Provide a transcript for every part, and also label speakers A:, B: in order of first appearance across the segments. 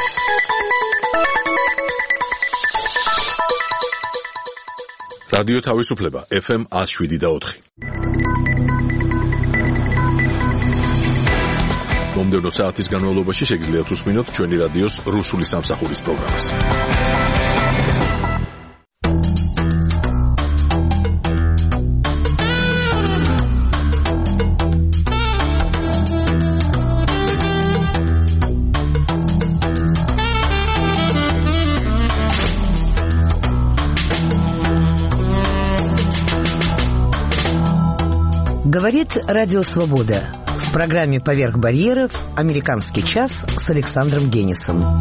A: რადიო თავისუფლება FM 107.4. მომდევნო საათის განმავლობაში შეგიძლიათ უსმინოთ ჩვენი რადიოს რუსული სამსახურის პროგრამას.
B: Говорит Радио Свобода. В программе «Поверх барьеров» «Американский час» с Александром Генисом.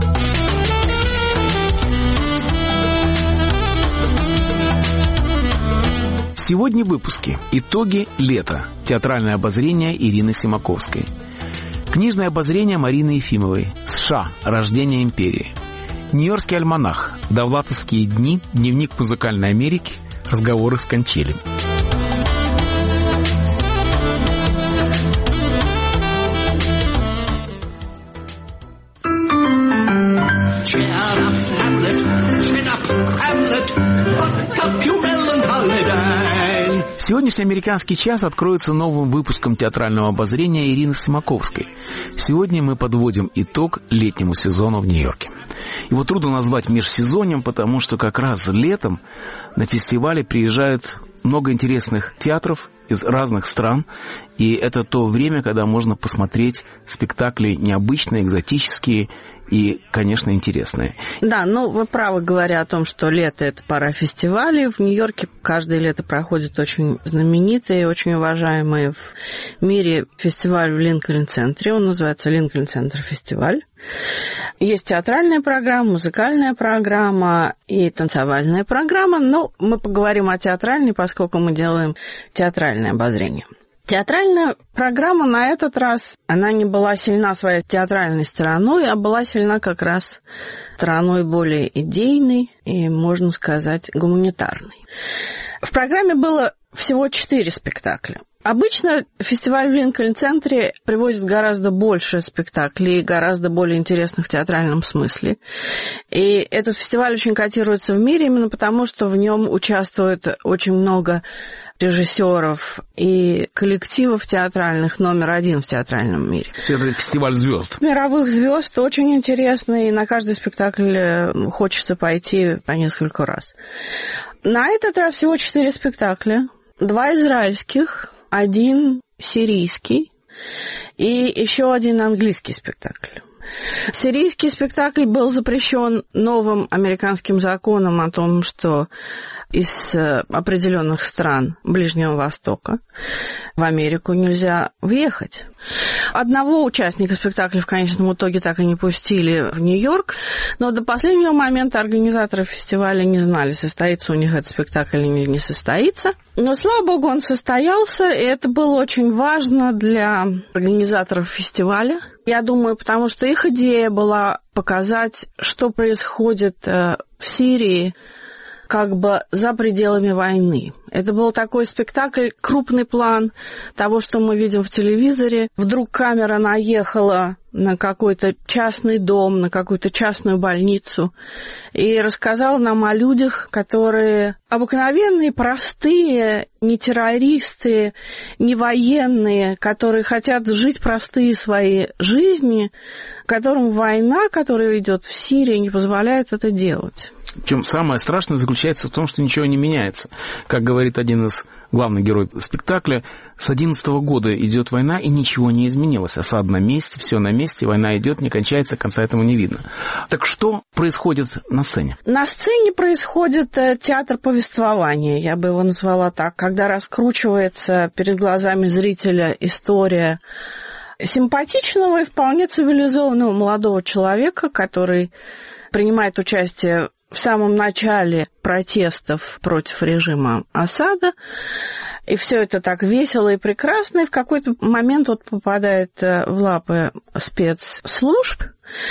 C: Сегодня в выпуске «Итоги лета». Театральное обозрение Ирины Симаковской. Книжное обозрение Марины Ефимовой. США. Рождение империи. Нью-Йоркский альманах. Довлатовские дни. Дневник музыкальной Америки. Разговоры с Кончелем. Сегодняшний «Американский час» откроется новым выпуском театрального обозрения Ирины Симаковской. Сегодня мы подводим итог летнему сезону в Нью-Йорке. Его трудно назвать межсезоньем, потому что как раз летом на фестивале приезжают много интересных театров из разных стран, и это то время, когда можно посмотреть спектакли необычные, экзотические и, конечно, интересные.
D: Да, вы правы, говоря о том, что лето – это пора фестивалей. В Нью-Йорке каждое лето проходит очень знаменитый и очень уважаемый в мире фестиваль в Линкольн-центре. Он называется Линкольн-центр-фестиваль. Есть театральная программа, музыкальная программа и танцевальная программа. Но мы поговорим о театральной, поскольку мы делаем театральное обозрение. Театральная программа на этот раз, она не была сильна своей театральной стороной, а была сильна как раз стороной более идейной и, можно сказать, гуманитарной. В программе было всего 4 спектакля. Обычно фестиваль в Линкольн-центре привозит гораздо больше спектаклей, гораздо более интересных в театральном смысле. И этот фестиваль очень котируется в мире именно потому, что в нем участвует очень много режиссеров и коллективов театральных номер один в театральном мире.
C: Это фестиваль звезд.
D: Мировых звезд очень интересно, и на каждый спектакль хочется пойти по несколько раз. На этот раз всего 4 спектакля. 2 израильских, 1 сирийский и еще 1 английский спектакль. Сирийский спектакль был запрещен новым американским законом о том, что из определенных стран Ближнего Востока в Америку нельзя въехать. Одного участника спектакля в конечном итоге так и не пустили в Нью-Йорк, но до последнего момента организаторы фестиваля не знали, состоится у них этот спектакль или не состоится. Но, слава богу, он состоялся, и это было очень важно для организаторов фестиваля. Я думаю, потому что их идея была показать, что происходит в Сирии, как бы за пределами войны. Это был такой спектакль, крупный план того, что мы видим в телевизоре. Вдруг камера наехала на какой-то частный дом, на какую-то частную больницу и рассказала нам о людях, которые обыкновенные, простые, не террористы, не военные, которые хотят жить простые свои жизни, которым война, которая идет в Сирии, не позволяет это делать.
C: Причем самое страшное заключается в том, что ничего не меняется. Как говорит один из главных героев спектакля, с 2011 года идет война, и ничего не изменилось. Осада на месте, все на месте, война идет, не кончается, конца этому не видно. Так что происходит на сцене?
D: На сцене происходит театр повествования, я бы его назвала так, когда раскручивается перед глазами зрителя история симпатичного и вполне цивилизованного молодого человека, который принимает участие в самом начале протестов против режима Асада. И все это так весело и прекрасно. И в какой-то момент он попадает в лапы спецслужб.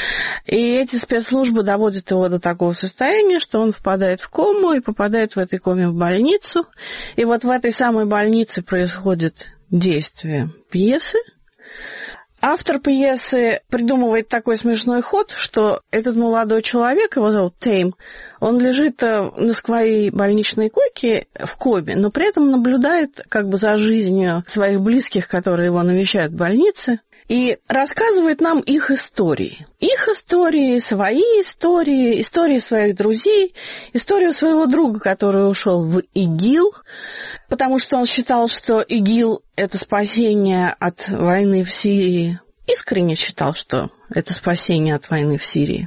D: И эти спецслужбы доводят его до такого состояния, что он впадает в кому и попадает в этой коме в больницу. И вот в этой самой больнице происходит действие пьесы. Автор пьесы придумывает такой смешной ход, что этот молодой человек, его зовут Тейм, он лежит на своей больничной койке в коме, но при этом наблюдает как бы за жизнью своих близких, которые его навещают в больнице, и рассказывает нам их истории. Их истории, свои истории, истории своих друзей, историю своего друга, который ушел в ИГИЛ, потому что он считал, что ИГИЛ – это спасение от войны в Сирии. Искренне считал, что это спасение от войны в Сирии.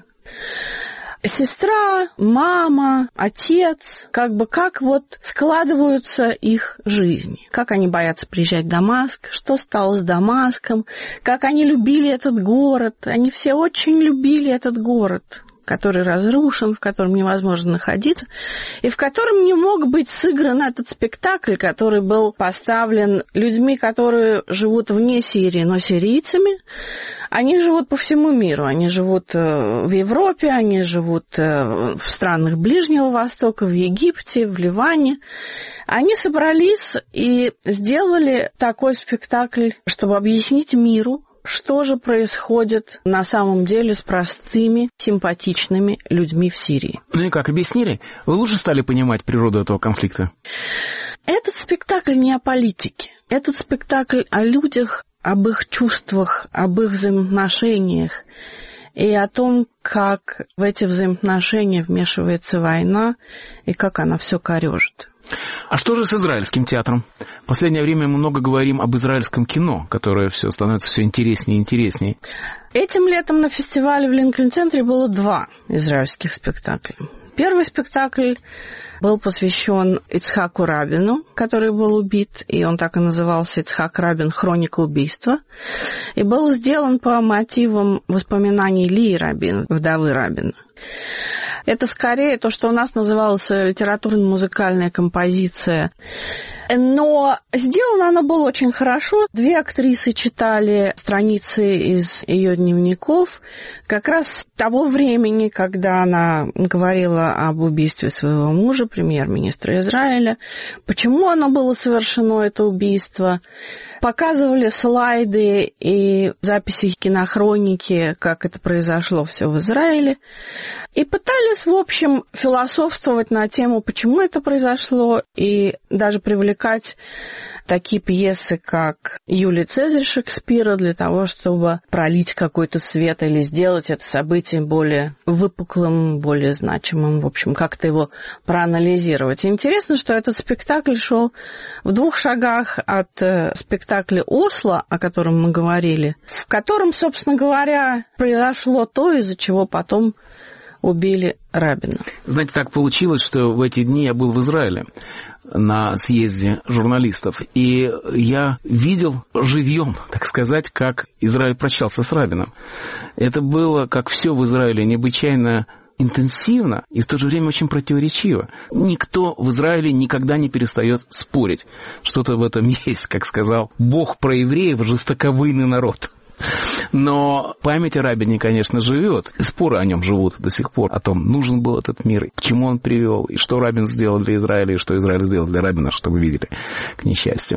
D: Сестра, мама, отец, как вот складываются их жизни. Как они боятся приезжать в Дамаск, что стало с Дамаском, как они любили этот город. Они все очень любили этот город, который разрушен, в котором невозможно находиться, и в котором не мог быть сыгран этот спектакль, который был поставлен людьми, которые живут вне Сирии, но сирийцами. Они живут по всему миру. Они живут в Европе, они живут в странах Ближнего Востока, в Египте, в Ливане. Они собрались и сделали такой спектакль, чтобы объяснить миру, что же происходит на самом деле с простыми, симпатичными людьми в Сирии.
C: Ну и как, объяснили? Вы лучше стали понимать природу этого конфликта?
D: Этот спектакль не о политике. Этот спектакль о людях, об их чувствах, об их взаимоотношениях и о том, как в эти взаимоотношения вмешивается война и как она все корежит.
C: А что же с израильским театром? В последнее время мы много говорим об израильском кино, которое становится все интереснее и интереснее.
D: Этим летом на фестивале в Линкольн-центре было 2 израильских спектакля. Первый спектакль был посвящен Ицхаку Рабину, который был убит, и он так и назывался «Ицхак Рабин. Хроника убийства», и был сделан по мотивам воспоминаний Лии Рабин, вдовы Рабина. Это скорее то, что у нас называлось литературно-музыкальная композиция. Но сделано оно было очень хорошо. 2 актрисы читали страницы из ее дневников как раз того времени, когда она говорила об убийстве своего мужа, премьер-министра Израиля. Почему оно было совершено, это убийство? Показывали слайды и записи кинохроники, как это произошло все в Израиле. И пытались, в общем, философствовать на тему, почему это произошло, и даже привлекать такие пьесы, как «Юлий Цезарь» Шекспира, для того, чтобы пролить какой-то свет или сделать это событие более выпуклым, более значимым, в общем, как-то его проанализировать. И интересно, что этот спектакль шел в 2 шагах от спектакля «Осло», о котором мы говорили, в котором, собственно говоря, произошло то, из-за чего потом убили Рабина.
C: Знаете, так получилось, что в эти дни я был в Израиле на съезде журналистов, и я видел живьем, так сказать, как Израиль прощался с Рабином. Это было, как все в Израиле, необычайно интенсивно и в то же время очень противоречиво. Никто в Израиле никогда не перестает спорить. Что-то в этом есть, как сказал Бог про евреев, жестоковыйный народ. Но память о Рабине, конечно, живет. Споры о нем живут до сих пор. О том, нужен был этот мир, к чему он привел, и что Рабин сделал для Израиля, и что Израиль сделал для Рабина, что вы видели, к несчастью.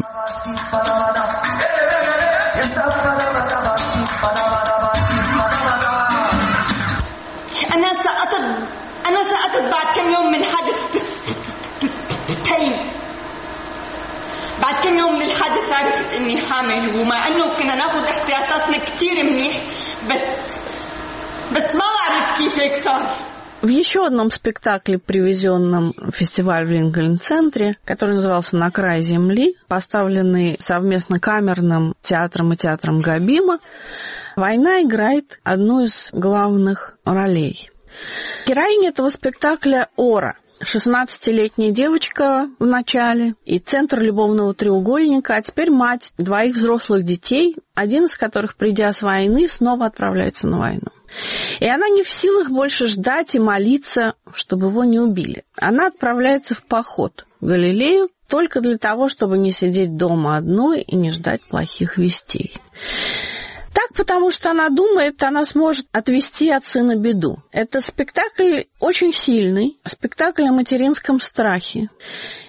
E: أنا سقطت بعد كم يوم من حادث تيم. بعد كم يوم من الحادث عرفت إني حامل ومع إنه كنا ناخد احتياطاتنا كتير منيح بس ما بعرف كيف هيك صار.
D: В еще одном спектакле, привезенном в фестиваль в Линкольн-центре, который назывался «На край земли», поставленный совместно камерным театром и театром Габима, война играет одну из главных ролей. Героиня этого спектакля Ора, 16-летняя девочка в начале и центр любовного треугольника, а теперь мать 2 взрослых детей, один из которых, придя с войны, снова отправляется на войну. И она не в силах больше ждать и молиться, чтобы его не убили. Она отправляется в поход в Галилею только для того, чтобы не сидеть дома одной и не ждать плохих вестей. Так, потому что она думает, она сможет отвести от сына беду. Это спектакль очень сильный, спектакль о материнском страхе.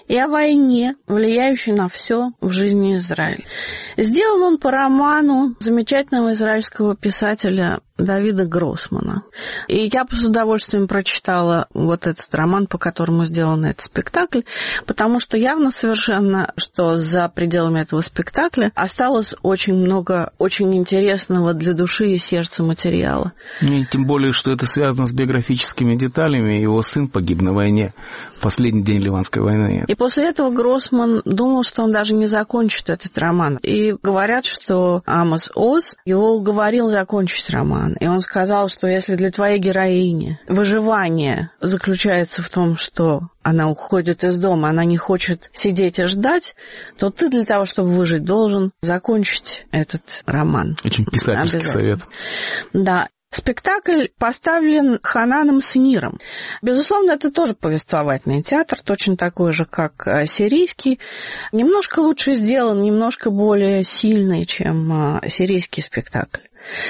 D: и о войне, влияющей на все в жизни Израиля. Сделан он по роману замечательного израильского писателя Давида Гроссмана. И я с удовольствием прочитала вот этот роман, по которому сделан этот спектакль, потому что явно совершенно, что за пределами этого спектакля осталось очень много очень интересного для души и сердца материала.
C: И тем более, что это связано с биографическими деталями. Его сын погиб на войне в последний день Ливанской войны.
D: И после этого Гроссман думал, что он даже не закончит этот роман. И говорят, что Амос Оз его уговорил закончить роман. И он сказал, что если для твоей героини выживание заключается в том, что она уходит из дома, она не хочет сидеть и ждать, то ты для того, чтобы выжить, должен закончить этот роман.
C: Очень писательский совет.
D: Да. Спектакль поставлен Хананом Саниром. Безусловно, это тоже повествовательный театр, точно такой же, как сирийский. Немножко лучше сделан, немножко более сильный, чем сирийский спектакль.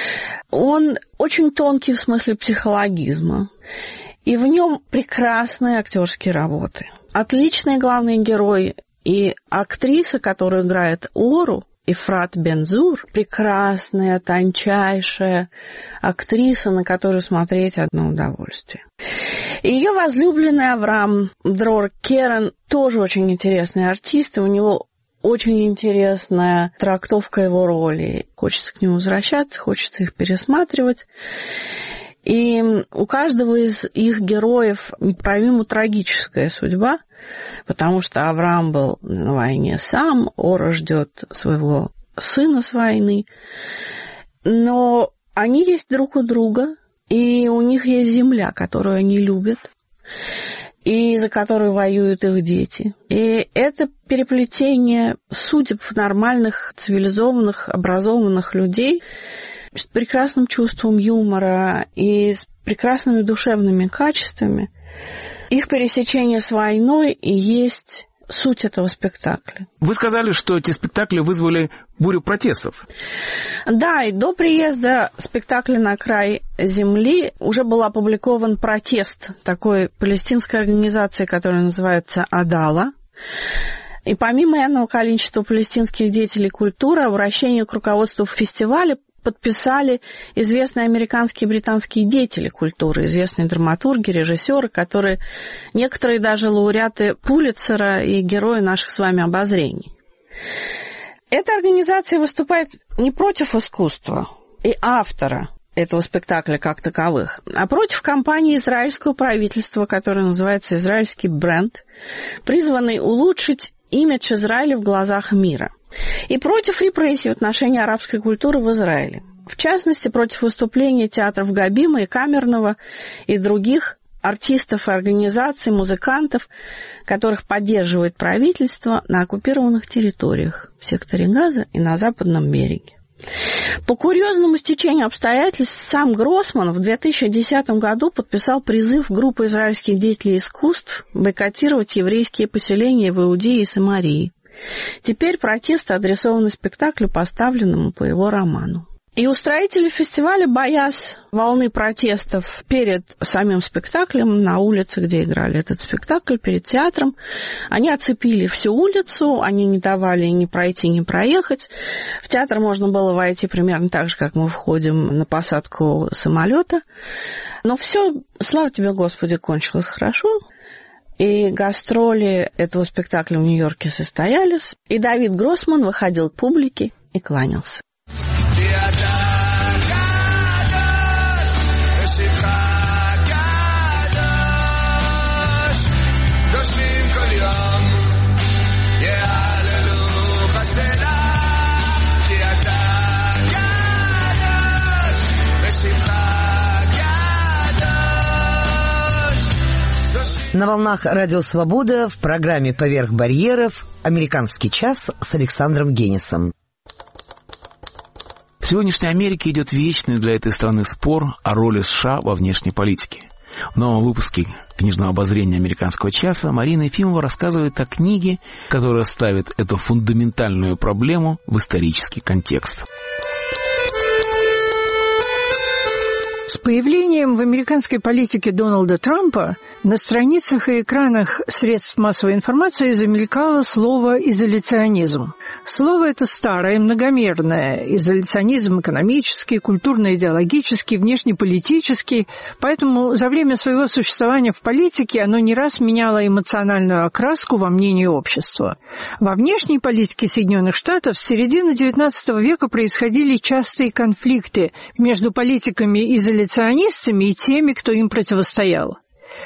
D: Он очень тонкий в смысле психологизма. И в нем прекрасные актерские работы. Отличный главный герой и актриса, которая играет Ору, Ифрат Бен-Зур, прекрасная, тончайшая актриса, на которую смотреть одно удовольствие. Ее возлюбленный Авраам Дрор Керен тоже очень интересный артист, и у него очень интересная трактовка его роли. Хочется к нему возвращаться, хочется их пересматривать. И у каждого из их героев неправимо трагическая судьба, потому что Авраам был на войне сам, Ора ждет своего сына с войны. Но они есть друг у друга, и у них есть земля, которую они любят, и за которую воюют их дети. И это переплетение судеб нормальных, цивилизованных, образованных людей с прекрасным чувством юмора и с прекрасными душевными качествами. Их пересечение с войной и есть суть этого спектакля.
C: Вы сказали, что эти спектакли вызвали бурю протестов.
D: Да, и до приезда спектакля «На край земли» уже был опубликован протест такой палестинской организации, которая называется «Адала». И помимо энного количества палестинских деятелей культуры, обращение к руководству фестиваля подписали известные американские и британские деятели культуры, известные драматурги, режиссеры, которые некоторые даже лауреаты Пулитцера и герои наших с вами обозрений. Эта организация выступает не против искусства и автора этого спектакля как таковых, а против кампании израильского правительства, которая называется «Израильский бренд», призванный улучшить имидж Израиля в глазах мира. И против репрессий в отношении арабской культуры в Израиле. В частности, против выступления театров Габима и Камерного и других артистов и организаций, музыкантов, которых поддерживает правительство на оккупированных территориях в секторе Газа и на Западном береге. По курьезному стечению обстоятельств сам Гроссман в 2010 году подписал призыв группы израильских деятелей искусств бойкотировать еврейские поселения в Иудее и Самарии. Теперь протесты адресованы спектаклю, поставленному по его роману. И устроители фестиваля, боясь волны протестов перед самим спектаклем, на улице, где играли этот спектакль, перед театром, они оцепили всю улицу, они не давали ни пройти, ни проехать. В театр можно было войти примерно так же, как мы входим на посадку самолета. Но все, слава тебе, Господи, кончилось хорошо. И гастроли этого спектакля в Нью-Йорке состоялись, и Давид Гроссман выходил к публике и кланялся.
B: На волнах Радио Свобода в программе «Поверх барьеров» «Американский час» с Александром Генисом.
C: В сегодняшней Америке идет вечный для этой страны спор о роли США во внешней политике. В новом выпуске книжного обозрения «Американского часа» Марина Ефимова рассказывает о книге, которая ставит эту фундаментальную проблему в исторический контекст.
F: С появлением в американской политике Дональда Трампа на страницах и экранах средств массовой информации замелькало слово «изоляционизм». Слово это старое, многомерное. Изоляционизм экономический, культурно-идеологический, внешнеполитический. Поэтому за время своего существования в политике оно не раз меняло эмоциональную окраску во мнении общества. Во внешней политике Соединенных Штатов с середины XIX века происходили частые конфликты между политиками-изоляционистами и теми, кто им противостоял.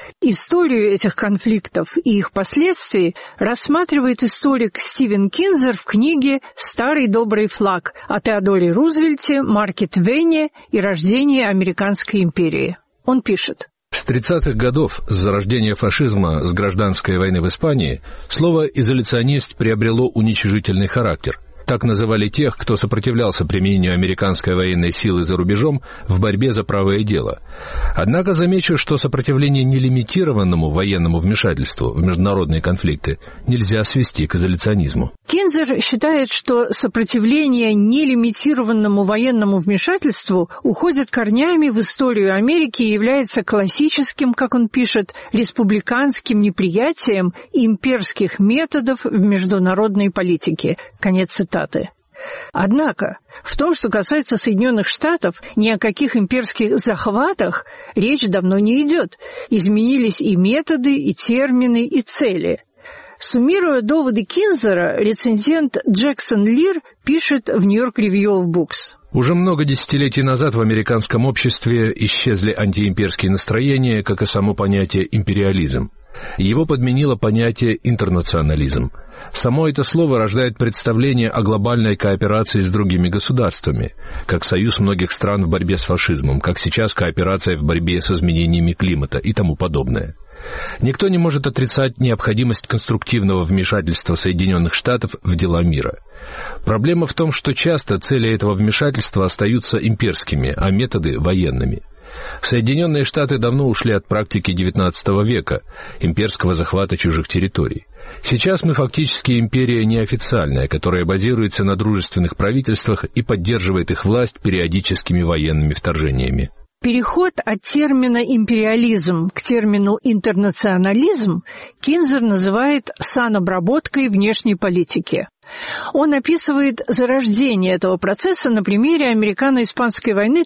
F: Историю этих конфликтов и их последствий рассматривает историк Стивен Кинзер в книге «Старый добрый флаг» о Теодоре Рузвельте, Марке Твене и рождении Американской империи. Он пишет:
G: С 30-х годов, с зарождения фашизма, с гражданской войны в Испании, слово «изоляционист» приобрело уничижительный характер. Так называли тех, кто сопротивлялся применению американской военной силы за рубежом в борьбе за правое дело. Однако замечу, что сопротивление нелимитированному военному вмешательству в международные конфликты нельзя свести к изоляционизму.
F: Кинзер считает, что сопротивление нелимитированному военному вмешательству уходит корнями в историю Америки и является классическим, как он пишет, республиканским неприятием имперских методов в международной политике. Конец цитаты. Однако, в том, что касается Соединенных Штатов, ни о каких имперских захватах речь давно не идет. Изменились и методы, и термины, и цели. Суммируя доводы Кинзера, рецензент Джексон Лир пишет в New York Review of Books:
G: Уже много десятилетий назад в американском обществе исчезли антиимперские настроения, как и само понятие «империализм». Его подменило понятие «интернационализм». Само это слово рождает представление о глобальной кооперации с другими государствами, как союз многих стран в борьбе с фашизмом, как сейчас кооперация в борьбе с изменениями климата и тому подобное. Никто не может отрицать необходимость конструктивного вмешательства Соединенных Штатов в дела мира. Проблема в том, что часто цели этого вмешательства остаются имперскими, а методы – военными. Соединенные Штаты давно ушли от практики XIX века, имперского захвата чужих территорий. Сейчас мы фактически империя неофициальная, которая базируется на дружественных правительствах и поддерживает их власть периодическими военными вторжениями.
F: Переход от термина «империализм» к термину «интернационализм» Кинзер называет санобработкой внешней политики. Он описывает зарождение этого процесса на примере Американо-Испанской войны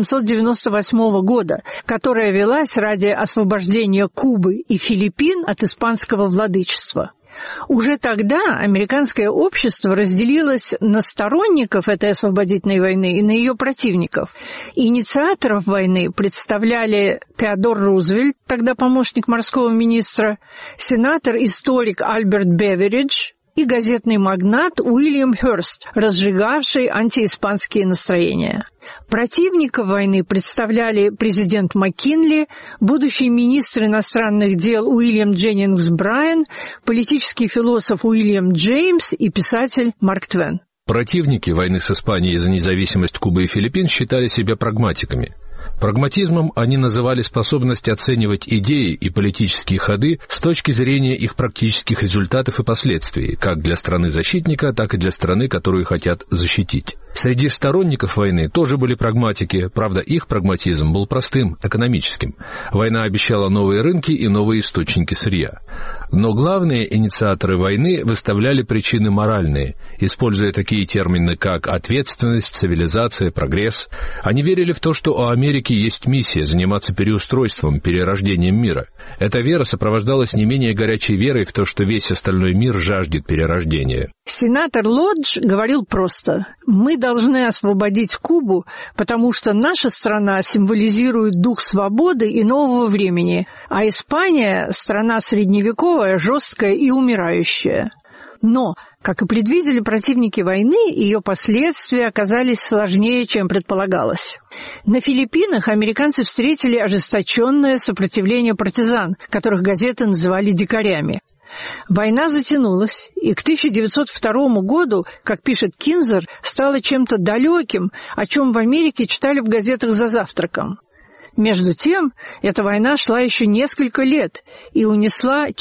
F: 1898 года, которая велась ради освобождения Кубы и Филиппин от испанского владычества. Уже тогда американское общество разделилось на сторонников этой освободительной войны и на ее противников. Инициаторов войны представляли Теодор Рузвельт, тогда помощник морского министра, сенатор-историк Альберт Беверидж и газетный магнат Уильям Хёрст, разжигавший антииспанские настроения. Противников войны представляли президент Маккинли, будущий министр иностранных дел Уильям Дженнингс Брайан, политический философ Уильям Джеймс и писатель Марк Твен.
G: Противники войны с Испанией за независимость Кубы и Филиппин считали себя прагматиками. Прагматизмом они называли способность оценивать идеи и политические ходы с точки зрения их практических результатов и последствий, как для страны-защитника, так и для страны, которую хотят защитить. Среди сторонников войны тоже были прагматики, правда, их прагматизм был простым, экономическим. Война обещала новые рынки и новые источники сырья. Но главные инициаторы войны выставляли причины моральные, используя такие термины, как ответственность, цивилизация, прогресс. Они верили в то, что у Америки есть миссия заниматься переустройством, перерождением мира. Эта вера сопровождалась не менее горячей верой в то, что весь остальной мир жаждет перерождения.
F: Сенатор Лодж говорил просто: «Мы должны освободить Кубу, потому что наша страна символизирует дух свободы и нового времени, а Испания – страна средневековая, жесткая и умирающая». Но, как и предвидели противники войны, ее последствия оказались сложнее, чем предполагалось. На Филиппинах американцы встретили ожесточенное сопротивление партизан, которых газеты называли дикарями. Война затянулась, и к 1902 году, как пишет Кинзер, стала чем-то далеким, о чем в Америке читали в газетах за завтраком. Между тем, эта война шла еще несколько лет и унесла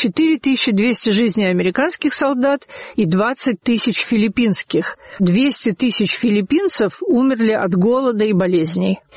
F: 4200 жизней американских солдат и 20 тысяч филиппинских. 200 тысяч филиппинцев умерли от голода и болезней.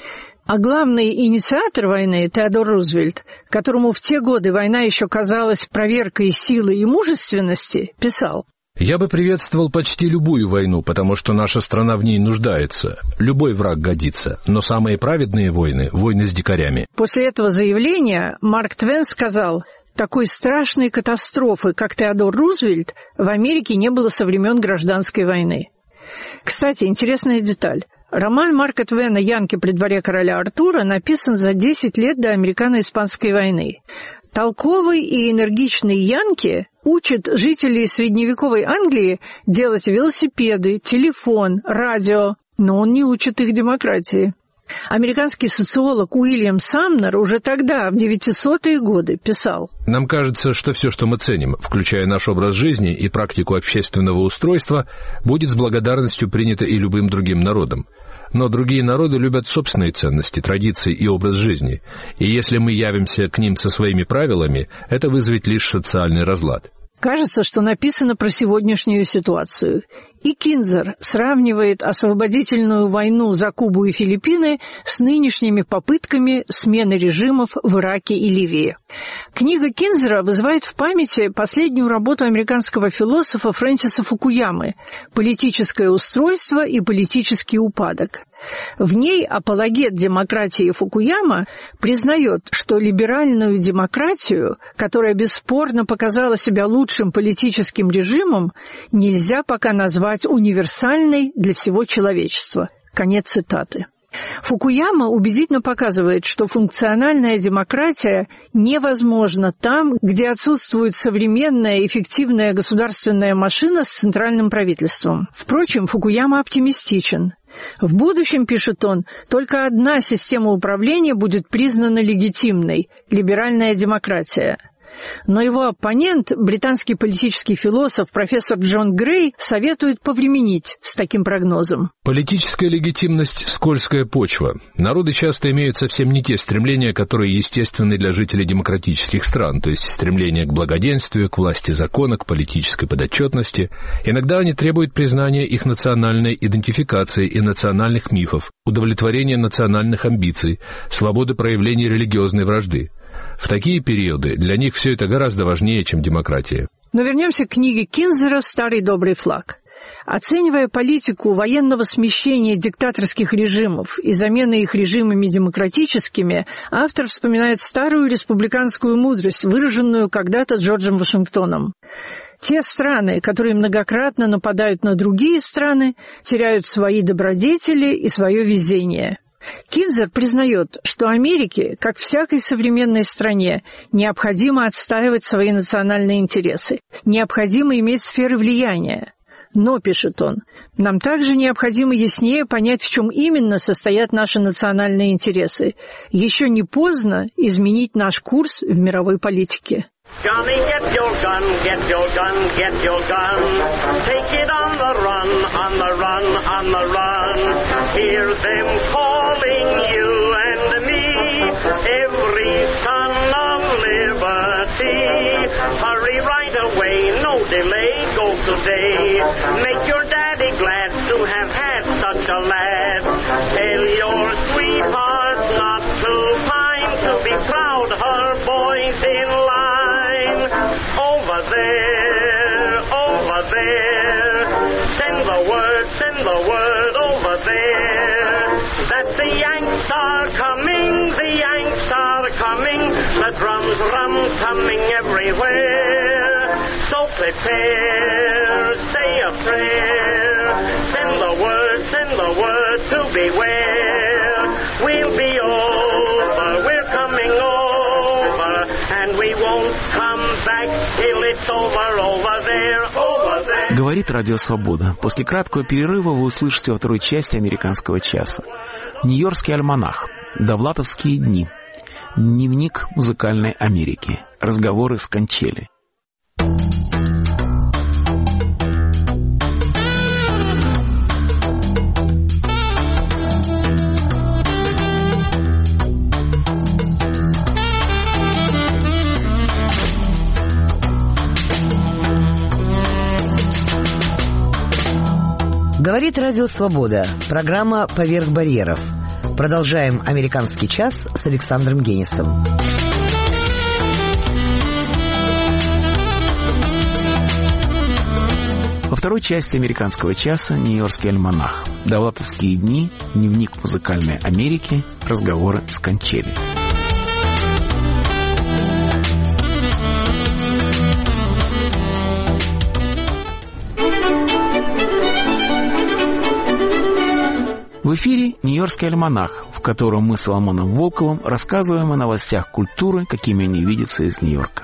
F: А главный инициатор войны, Теодор Рузвельт, которому в те годы война еще казалась проверкой силы и мужественности, писал:
G: «Я бы приветствовал почти любую войну, потому что наша страна в ней нуждается. Любой враг годится, но самые праведные войны — войны с дикарями».
F: После этого заявления Марк Твен сказал: «Такой страшной катастрофы, как Теодор Рузвельт, в Америке не было со времен Гражданской войны». Кстати, интересная деталь. Роман Марка Твена «Янки при дворе короля Артура» написан за 10 лет до Американо-Испанской войны. Толковый и энергичный Янки учит жителей средневековой Англии делать велосипеды, телефон, радио, но он не учит их демократии. Американский социолог Уильям Самнер уже тогда, в 900-е годы, писал:
G: «Нам кажется, что все, что мы ценим, включая наш образ жизни и практику общественного устройства, будет с благодарностью принято и любым другим народом. Но другие народы любят собственные ценности, традиции и образ жизни, и если мы явимся к ним со своими правилами, это вызовет лишь социальный разлад».
F: Кажется, что написано про сегодняшнюю ситуацию. И Кинзер сравнивает освободительную войну за Кубу и Филиппины с нынешними попытками смены режимов в Ираке и Ливии. Книга Кинзера вызывает в памяти последнюю работу американского философа Фрэнсиса Фукуямы «Политическое устройство и политический упадок». В ней апологет демократии Фукуяма признает, что либеральную демократию, которая бесспорно показала себя лучшим политическим режимом, нельзя пока назвать универсальной для всего человечества. Конец цитаты. Фукуяма убедительно показывает, что функциональная демократия невозможна там, где отсутствует современная эффективная государственная машина с центральным правительством. Впрочем, Фукуяма оптимистичен. В будущем, пишет он, только одна система управления будет признана легитимной – либеральная демократия. Но его оппонент, британский политический философ профессор Джон Грей, советует повременить с таким прогнозом.
G: Политическая легитимность – скользкая почва. Народы часто имеют совсем не те стремления, которые естественны для жителей демократических стран, то есть стремления к благоденствию, к власти закона, к политической подотчетности. Иногда они требуют признания их национальной идентификации и национальных мифов, удовлетворения национальных амбиций, свободы проявления религиозной вражды. В такие периоды для них все это гораздо важнее, чем демократия.
F: Но вернемся к книге Кинзера «Старый добрый флаг». Оценивая политику военного смещения диктаторских режимов и замены их режимами демократическими, автор вспоминает старую республиканскую мудрость, выраженную когда-то Джорджем Вашингтоном. Те страны, которые многократно нападают на другие страны, теряют свои добродетели и свое везение. Кинзер признает, что Америке, как всякой современной стране, необходимо отстаивать свои национальные интересы, необходимо иметь сферы влияния. Но, пишет он, нам также необходимо яснее понять, в чем именно состоят наши национальные интересы. Еще не поздно изменить наш курс в мировой политике.
H: Johnny, get your gun, get your gun, get your gun. Take it on the run, on the run, on the run. Hear them calling you and me, every son of liberty. Hurry right away, no delay, go today. Make your daddy glad to have had such a lad. Tell your sweetheart not to pine, to be proud her boys in line. Over there, send the word over there, that the Yanks are coming, the drums coming everywhere, so prepare, say a prayer, send the word to beware, we'll be over, we're coming over, and we won't come back till it's over there, over there.
C: Говорит Радио Свобода. После краткого перерыва вы услышите во второй части «Американского часа». Нью-Йоркский альманах. Довлатовские дни. Дневник музыкальной Америки. Разговоры с Кончели.
B: Говорит Радио Свобода. Программа «Поверх барьеров». Продолжаем «Американский час» с Александром Генисом.
C: Во второй части «Американского часа» Нью-Йоркский альманах. Довлатовские дни, дневник музыкальной Америки, разговоры с Кончели. В эфире «Нью-Йоркский альманах», в котором мы с Соломоном Волковым рассказываем о новостях культуры, какими они видятся из Нью-Йорка.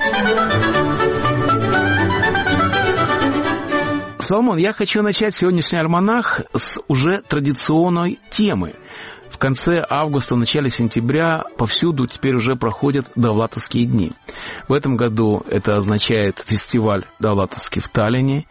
C: Соломон, я хочу начать сегодняшний альманах с уже традиционной темы. В конце августа, в начале сентября повсюду теперь уже проходят Довлатовские дни. В этом году это означает фестиваль Довлатовский в Таллине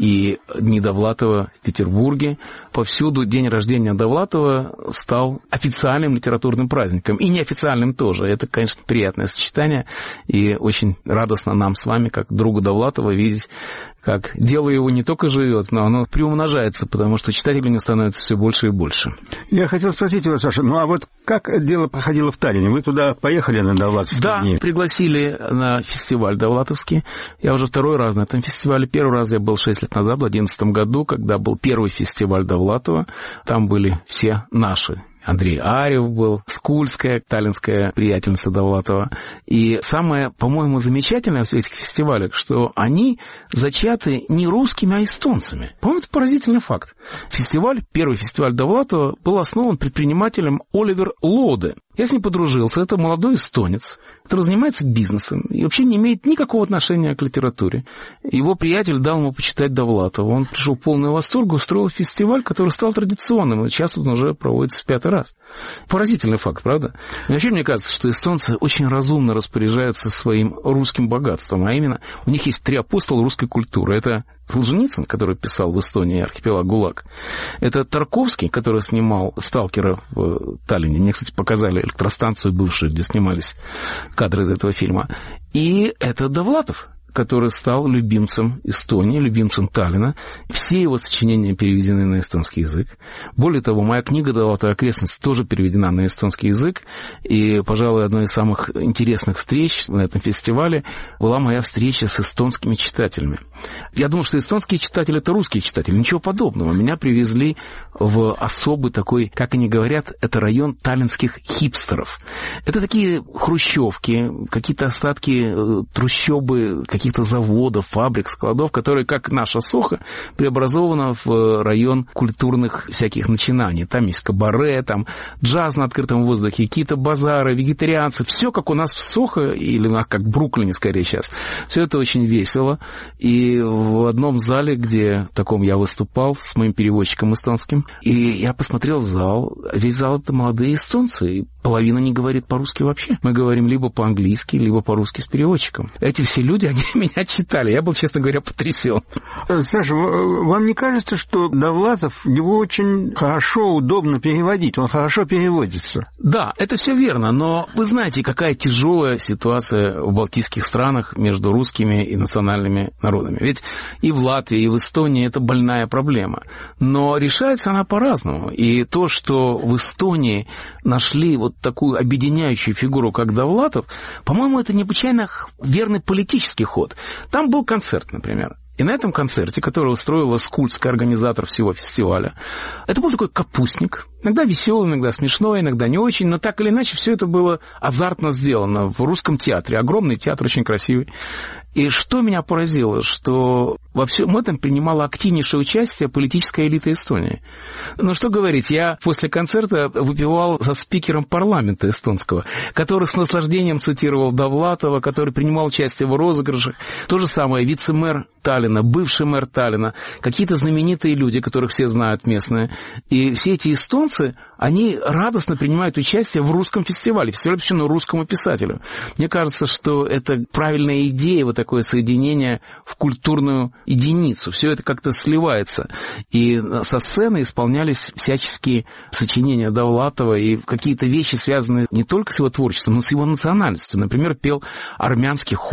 C: и Дни Довлатова в Петербурге. Повсюду день рождения Довлатова стал официальным литературным праздником. И неофициальным тоже. Это, конечно, приятное сочетание. И очень радостно нам с вами, как другу Довлатова, видеть, как дело его не только живет, но оно приумножается, потому что читателей у него становится все больше и больше.
I: Я хотел спросить вас, Саша, ну а вот как дело проходило в Таллине? Вы туда поехали на Довлатовские дни?
C: Да, пригласили на фестиваль Довлатовский. Я уже второй раз на этом фестивале. Первый раз я был 6 лет назад, в 2011 году, когда был первый фестиваль Довлатова. Там были все наши. Андрей Арев был, Скульская, таллинская приятельница Довлатова. И самое, по-моему, замечательное в этих фестивалях, что они зачаты не русскими, а эстонцами. По-моему, это поразительный факт. Фестиваль, первый фестиваль Довлатова, был основан предпринимателем Оливер Лоде. Я с ним подружился. Это молодой эстонец, который занимается бизнесом и вообще не имеет никакого отношения к литературе. Его приятель дал ему почитать Довлатова. Он пришел в полный восторг, устроил фестиваль, который стал традиционным. И сейчас он уже проводится в 5-й раз. Поразительный факт, правда? И вообще, мне кажется, что эстонцы очень разумно распоряжаются своим русским богатством. А именно, у них есть 3 апостола русской культуры. Это Солженицын, который писал в Эстонии «Архипелаг ГУЛАГ». Это Тарковский, который снимал «Сталкера» в Таллине. Мне, кстати, показали электростанцию бывшую, где снимались кадры из этого фильма. И это Довлатов, который стал любимцем Эстонии, любимцем Таллина. Все его сочинения переведены на эстонский язык. Более того, моя книга «Довлатова окрестность» тоже переведена на эстонский язык. И, пожалуй, одной из самых интересных встреч на этом фестивале была моя встреча с эстонскими читателями. Я думал, что эстонские читатели — это русские читатели. Ничего подобного. Меня привезли в особый такой, как они говорят, это район таллинских хипстеров. Это такие хрущевки, какие-то остатки трущобы, каких-то заводов, фабрик, складов, которые, как наша Сохо, преобразована в район культурных всяких начинаний. Там есть кабаре, там джаз на открытом воздухе, какие-то базары, вегетарианцы. Все как у нас в Сохо, или у нас как в Бруклине, скорее, сейчас. Все это очень весело. И в одном зале, где таком я выступал с моим переводчиком эстонским, и я посмотрел в зал. Весь зал — это молодые эстонцы. И половина не говорит по-русски вообще. Мы говорим либо по-английски, либо по-русски с переводчиком. Эти все люди, они меня читали. Я был, честно говоря, потрясен.
I: Саша, вам не кажется, что Довлатов, его очень хорошо, удобно переводить? Он хорошо переводится.
C: Да, это все верно. Но вы знаете, какая тяжелая ситуация в балтийских странах между русскими и национальными народами. Ведь и в Латвии, и в Эстонии это больная проблема. Но решается она по-разному. И то, что в Эстонии нашли вот такую объединяющую фигуру, как Довлатов, по-моему, это необычайно верный политический ход. Там был концерт, например. И на этом концерте, который устроила Скульская, организатор всего фестиваля, это был такой капустник. Иногда веселый, иногда смешной, иногда не очень, но так или иначе все это было азартно сделано в русском театре. Огромный театр, очень красивый. И что меня поразило, что во всем этом принимала активнейшее участие политическая элита Эстонии. Ну, что говорить, я после концерта выпивал со спикером парламента эстонского, который с наслаждением цитировал Довлатова, который принимал участие в розыгрышах. То же самое вице-мэр Таллина, бывший мэр Таллина, какие-то знаменитые люди, которых все знают местные. И все эти эстонцы, они радостно принимают участие в русском фестивале, посвященном русскому писателю. Мне кажется, что это правильная идея, вот такое соединение в культурную единицу. Все это как-то сливается. И со сцены исполнялись всяческие сочинения Довлатова и какие-то вещи, связанные не только с его творчеством, но и с его национальностью. Например, пел армянский хор.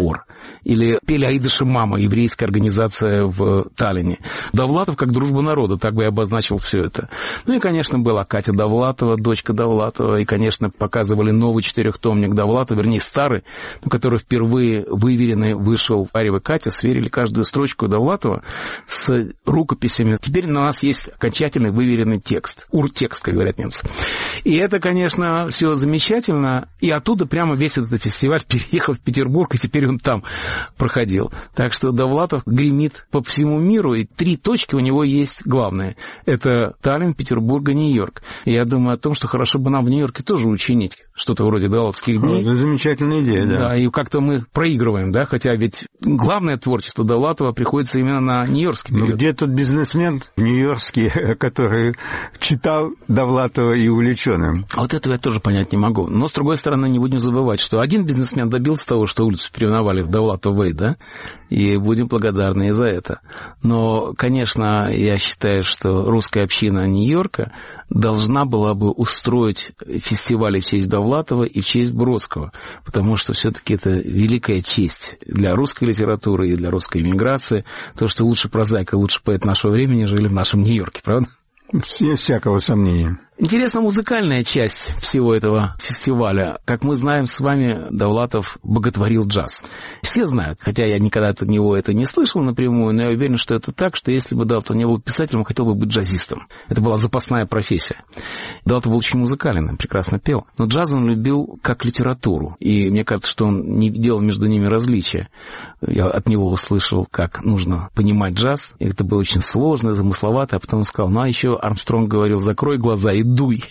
C: Или пели «Аида Мама», еврейская организация в Таллине. Довлатов как дружба народа, так бы я обозначил все это. Ну и, конечно, была Катя Довлатова, дочка Довлатова, и, конечно, показывали новый 4-томник Довлатова, вернее, старый, но который впервые выверенный вышел Арьева Катя, сверили каждую строчку Довлатова с рукописями. Теперь у нас есть окончательный выверенный текст, уртекст, как говорят немцы. И это, конечно, все замечательно, и оттуда прямо весь этот фестиваль переехал в Петербург, и теперь он там проходил. Так что Довлатов гремит по всему миру, и 3 точки у него есть главные. Это Таллин, Петербург и Нью-Йорк. И я думаю о том, что хорошо бы нам в Нью-Йорке тоже учинить что-то вроде Довлатовских дней.
I: Это замечательная идея, да.
C: Да, и как-то мы проигрываем, да, хотя ведь главное творчество Довлатова приходится именно на нью-йоркский период.
I: Ну, где тот бизнесмен нью-йоркский, который читал Довлатова и увлечен им?
C: А вот этого я тоже понять не могу. Но, с другой стороны, не будем забывать, что один бизнесмен добился того, что улицу переименовали в Довлатов-Вэй, да, и будем благодарны и за это. Но, конечно, я считаю, что русская община Нью-Йорка должна была бы устроить фестивали в честь Довлатова и в честь Бродского, потому что все-таки это великая честь для русской литературы и для русской эмиграции, то, что лучше прозаик и лучше поэт нашего времени жили в нашем Нью-Йорке, правда?
I: Без всякого сомнения.
C: Интересна музыкальная часть всего этого фестиваля. Как мы знаем с вами, Довлатов боготворил джаз. Все знают, хотя я никогда от него это не слышал напрямую, но я уверен, что это так, что если бы Довлатов не был писателем, он хотел бы быть джазистом. Это была запасная профессия. Довлатов был очень музыкален, прекрасно пел. Но джаз он любил как литературу. И мне кажется, что он не делал между ними различия. Я от него услышал, как нужно понимать джаз. И это было очень сложно, замысловато. А потом он сказал, ну а еще Армстронг говорил, закрой глаза и дуй.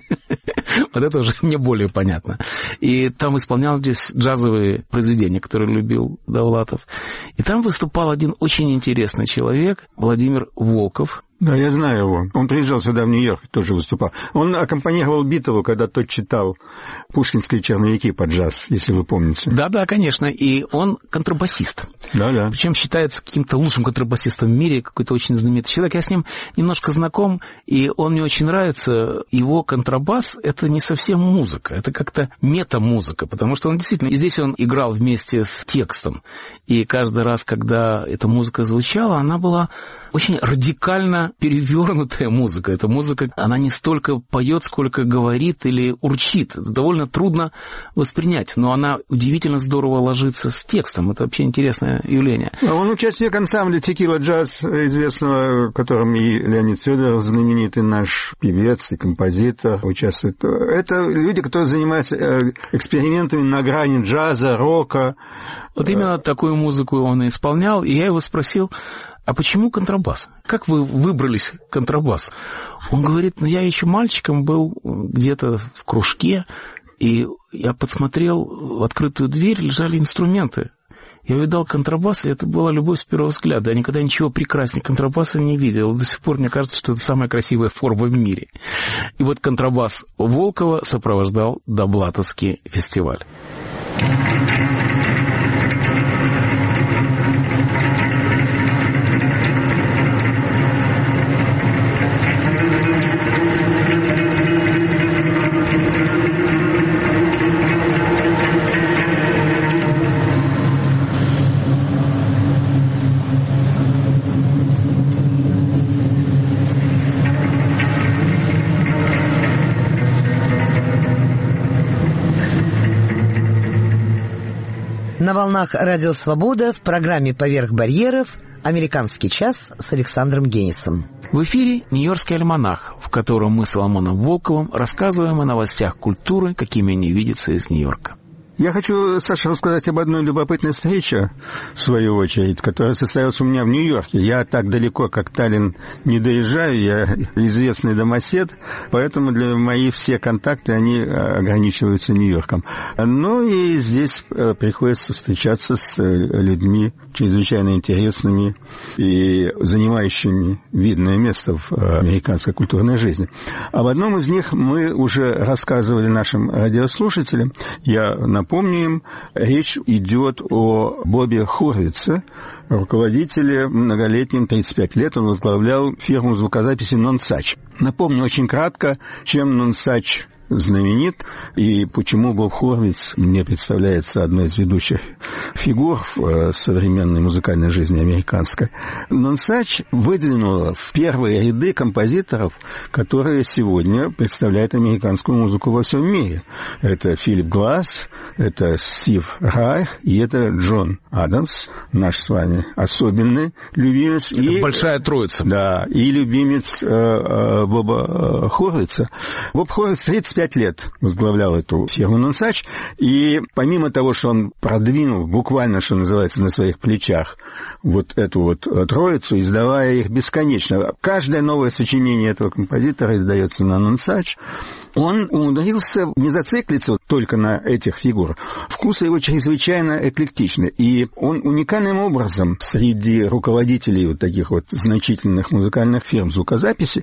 C: Вот это уже мне более понятно. И там исполнял здесь джазовые произведения, которые любил Довлатов. И там выступал один очень интересный человек, Владимир Волков.
I: Да, я знаю его. Он приезжал сюда, в Нью-Йорк, тоже выступал. Он аккомпанировал Битову, когда тот читал пушкинские черновики под джаз, если вы помните.
C: Да, конечно. И он контрабасист.
I: Да.
C: Причем считается каким-то лучшим контрабасистом в мире, какой-то очень знаменитый человек. Я с ним немножко знаком, и он мне очень нравится. Его контрабас — это не совсем музыка, это как-то мета-музыка, потому что он действительно... И здесь он играл вместе с текстом. И каждый раз, когда эта музыка звучала, она была очень радикально перевернутая музыка. Эта музыка, она не столько поет, сколько говорит или урчит. Это довольно трудно воспринять, но она удивительно здорово ложится с текстом. Это вообще интересное явление.
I: Он участник ансамбля «Текила Джаз», известного, в котором и Леонид Федоров, знаменитый наш певец и композитор, участвует. Это люди, которые занимаются экспериментами на грани джаза, рока.
C: Вот именно такую музыку он и исполнял, и я его спросил, а почему контрабас? Как вы выбрались к контрабасу? Он говорит, я еще мальчиком был где-то в кружке, и я подсмотрел в открытую дверь, лежали инструменты. Я увидал контрабас, и это была любовь с первого взгляда. Я никогда ничего прекраснее контрабаса не видел. До сих пор мне кажется, что это самая красивая форма в мире. И вот контрабас Волкова сопровождал Довлатовский фестиваль.
B: На волнах Радио Свобода в программе «Поверх барьеров» «Американский час» с Александром Генисом.
C: В эфире «Нью-Йоркский альманах», в котором мы с Соломоном Волковым рассказываем о новостях культуры, какими они видятся из Нью-Йорка.
I: Я хочу, Саша, рассказать об одной любопытной встрече, в свою очередь, которая состоялась у меня в Нью-Йорке. Я так далеко, как Таллин, не доезжаю, я известный домосед, поэтому для мои все контакты, они ограничиваются Нью-Йорком. Ну и здесь приходится встречаться с людьми чрезвычайно интересными и занимающими видное место в американской культурной жизни. Об одном из них мы уже рассказывали нашим радиослушателям. Я напомню им, речь идет о Бобби Хорвице, руководителе многолетним, 35 лет, он возглавлял фирму звукозаписи «Нонсач». Напомню очень кратко, чем «Нонсач» знаменит, и почему Боб Хоровиц мне представляется одной из ведущих фигур в современной музыкальной жизни американской. Нонсач выдвинула в первые ряды композиторов, которые сегодня представляют американскую музыку во всем мире. Это Филипп Гласс, это Стив Райх и это Джон Адамс, наш с вами особенный любимец.
C: Это и большая троица.
I: Да, и любимец Боба Хоровица. Боб Хоровиц 35 лет возглавлял эту фирму Нонсач, и помимо того, что он продвинул буквально, что называется, на своих плечах вот эту вот троицу, издавая их бесконечно. Каждое новое сочинение этого композитора издается на Нонсач. Он умудрился не зациклиться только на этих фигурах. Вкусы его чрезвычайно эклектичны, и он уникальным образом среди руководителей вот таких вот значительных музыкальных фирм звукозаписи,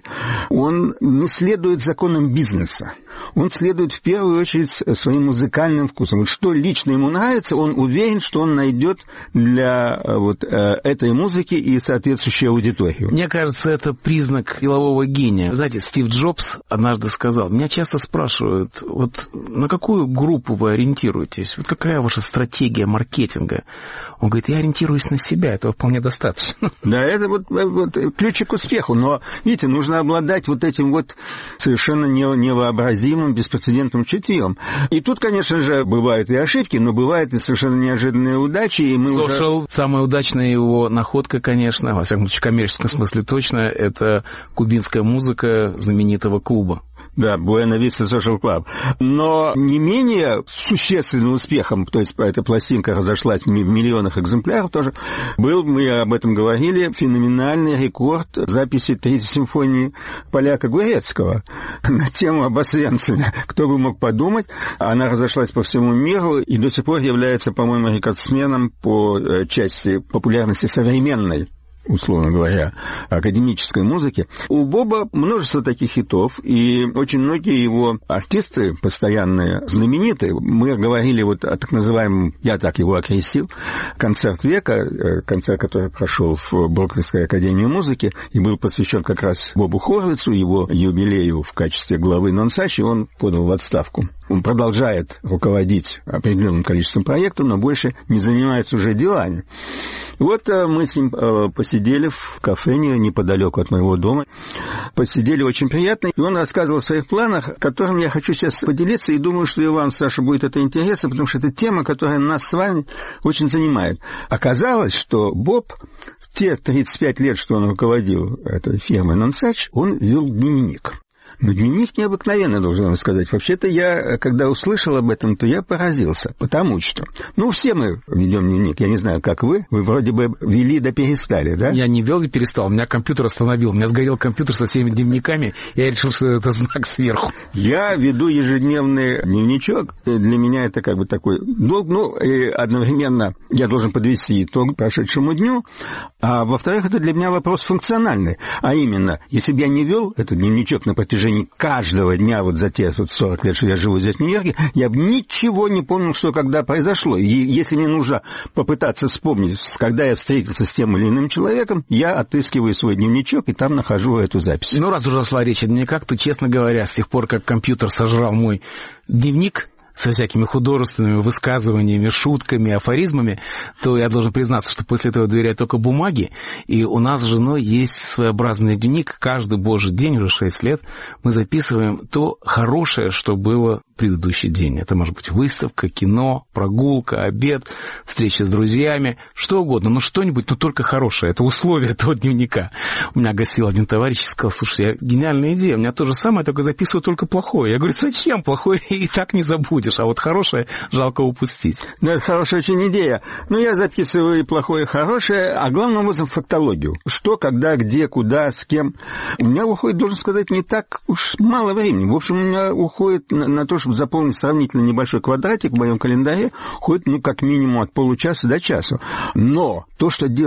I: он не следует законам бизнеса. Он следует в первую очередь своим музыкальным вкусом. Вот что лично ему нравится, он уверен, что он найдет для вот этой музыки и соответствующую аудиторию.
C: Мне кажется, это признак делового гения. Знаете, Стив Джобс однажды сказал, меня часто спрашивают, вот на какую группу вы ориентируетесь, вот какая ваша стратегия маркетинга? Он говорит, я ориентируюсь на себя, этого вполне достаточно.
I: Да, это вот ключик к успеху, но, видите, нужно обладать вот этим вот совершенно невообразимым, беспрецедентным чутьем. И тут, конечно же, бывают и ошибки, но бывают и совершенно неожиданные удачи. И мы
C: Social, самая удачная его находка, конечно, во всяком случае, в коммерческом смысле точно, это кубинская музыка знаменитого клуба.
I: Да, Буэна Виста Social Club. Но не менее существенным успехом, то есть эта пластинка разошлась в миллионах экземпляров тоже, был, мы об этом говорили, феноменальный рекорд записи Третьей симфонии поляка Гурецкого на тему об Освенциме. Кто бы мог подумать, она разошлась по всему миру и до сих пор является, по-моему, рекордсменом по части популярности современной, условно говоря, академической музыки. У Боба множество таких хитов, и очень многие его артисты постоянные, знаменитые. Мы говорили вот о так называемом, я так его окрестил, концерт века, концерт, который прошел в Бруклинской академии музыки и был посвящен как раз Бобу Хоровицу, его юбилею в качестве главы Нонсач, и он подал в отставку. Он продолжает руководить определенным количеством проектов, но больше не занимается уже делами. Вот мы с ним посидели в кафене неподалеку от моего дома. Посидели очень приятно. И он рассказывал о своих планах, которыми я хочу сейчас поделиться. И думаю, что и вам, Саша, будет это интересно, потому что это тема, которая нас с вами очень занимает. Оказалось, что Боб в те 35 лет, что он руководил этой фирмой Нонсач, он вел дневник. Но дневник необыкновенный, должен вам сказать. Вообще-то я, когда услышал об этом, то я поразился. Потому что, все мы ведем дневник. Я не знаю, как вы. Вы вроде бы вели да перестали, да?
C: Я не вел и перестал. Меня компьютер остановил. У меня сгорел компьютер со всеми дневниками. Я решил, что это знак сверху.
I: Я веду ежедневный дневничок. Для меня это как бы такой долг. И одновременно я должен подвести итог прошедшему дню. А во-вторых, это для меня вопрос функциональный. А именно, если бы я не вел этот дневничок на протяжении каждого дня вот за те 40 лет, что я живу здесь в Нью-Йорке, я бы ничего не помнил, что когда произошло. И если мне нужно попытаться вспомнить, когда я встретился с тем или иным человеком, я отыскиваю свой дневничок и там нахожу эту запись.
C: Раз уже зашла речь о дневниках, то, честно говоря, с тех пор, как компьютер сожрал мой дневник со всякими художественными высказываниями, шутками, афоризмами, то я должен признаться, что после этого доверяю только бумаге. И у нас с женой есть своеобразный дневник. Каждый божий день, уже 6 лет, мы записываем то хорошее, что было в предыдущий день. Это может быть выставка, кино, прогулка, обед, встреча с друзьями, что угодно, но что-нибудь, но только хорошее. Это условие этого дневника. У меня гостил один товарищ и сказал, слушай, гениальная идея, у меня то же самое, только записываю только плохое. Я говорю, зачем? Плохое и так не забудешь, а вот хорошее жалко упустить.
I: Это хорошая очень идея. Я записываю и плохое, и хорошее, а главным образом фактологию. Что, когда, где, куда, с кем. У меня уходит, должен сказать, не так уж мало времени. В общем, у меня уходит на то, чтобы заполнить сравнительно небольшой квадратик в моем календаре, уходит, как минимум от получаса до часа. Но то, что делал